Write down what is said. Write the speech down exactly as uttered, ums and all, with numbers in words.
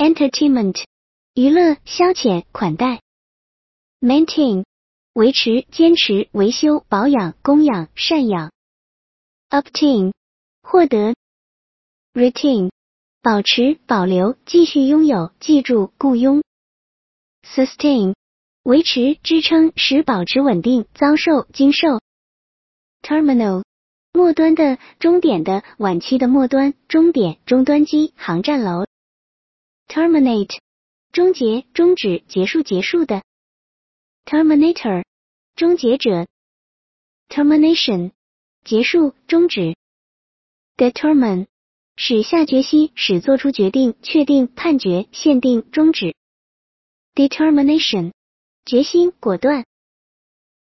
entertainment 娱乐、消遣、款待。maintain 维持、坚持、维修、保养、供养、赡养。obtain 获得。retain 保持、保留、继续拥有、记住、雇佣。sustain 维持、支撑、使保持稳定、遭受、经受。terminal 末端的、终点的、晚期的末端、终点、终端机、航站楼。terminate 终结、终止、结束、结束的。terminator 终结者。termination 结束、终止。determine 使下决心、使做出决定、确定、判决、限定、终止。determination 决心、果断。